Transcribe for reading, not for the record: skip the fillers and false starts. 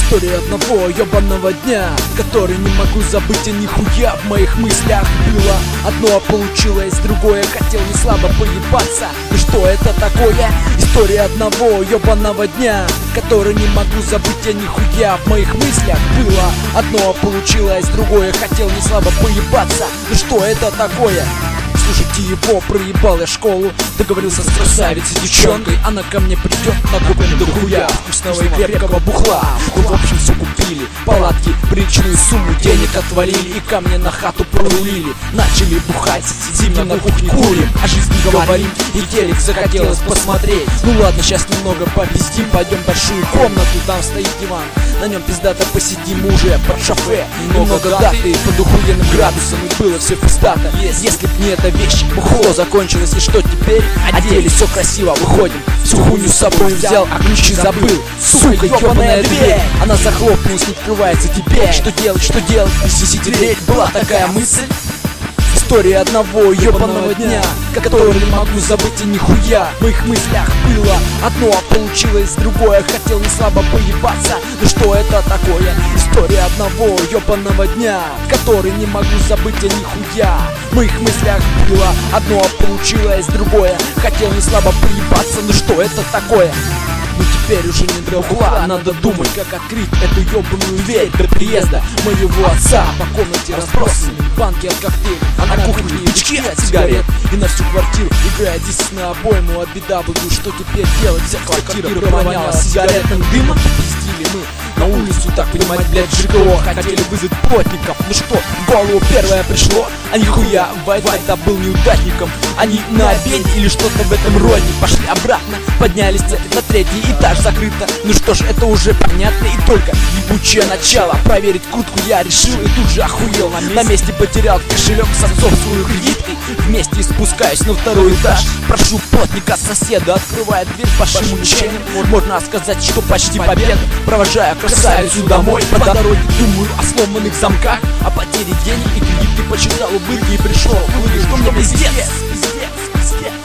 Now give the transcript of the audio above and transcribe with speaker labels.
Speaker 1: История одного ёбаного дня, который не могу забыть, а нихуя в моих мыслях было. Одно получилось, другое хотел не слабо поебаться. Ну что это такое? История одного ёбаного дня, который не могу забыть, а нихуя в моих мыслях было. Одно получилось, другое хотел не слабо поебаться. Ну что это такое? Слушайте его, проебал я школу. Договорился с красавицей девчонкой, она ко мне придет, накупим до хуя вкусного и крепкого бухла. В общем, все купили, палатки, приличную сумму денег отвалили и ко мне на хату прорулили. Начали бухать, сидим на кухне, курим, о жизни говорим, и телек захотелось посмотреть. Ну ладно, сейчас немного попиздим, пойдем в большую комнату, там стоит диван, на нем пиздато посидим уже под шофе. Немного даты, под охуенным градусом, и было все пиздато. Если б не эта вещь, бухло закончилось, и что теперь? Оделись, все красиво, выходим, всю хуйню с собой взял, а ключи забыл. Сука, ёбаная дверь, она захлопнулась, не открывается теперь. Что делать, без сидеть, была такая мысль. История одного ёбаного дня, который не могу забыть, и нихуя в моих мыслях было. Одно получилось, другое хотел не слабо поебаться. Ну что это такое? История одного ёбаного дня, который не могу забыть, а нихуя в моих мыслях было. Одно получилось, другое хотел не слабо поебаться. Ну что это такое? Но теперь уже не до угла, надо думать, как открыть эту ёбаную дверь до приезда моего отца. По комнате разбросаны банки от коктейлей, а на кухне бички от сигарет. И на всю квартиру играет диск на обойму. От беда буду, что теперь делать? Вся квартира провоняла сигаретным дымом. Пиздили мы на улицу, так понимать, блядь, ЖКО. Хотели вызвать плотников, ну что, в голову первое пришло? А нихуя, Вайт-то был неудачником. Они на обеде или что-то в этом роде. Пошли обратно, поднялись на третий этаж, закрыто. Ну что ж, это уже понятно, и только ебучее начало. Проверить куртку я решил и тут же охуел. На месте потерял кошелек с отцовскую кредиткой. Вместе спускаюсь на второй этаж, прошу плотника соседа, открывает дверь по мучениям. Можно сказать, что почти победа. Провожаю красавицу домой, по дороге думаю о сломанных замках, о потере денег и кредитки. Почитал убытки и пришел к выводу, что мне пиздец.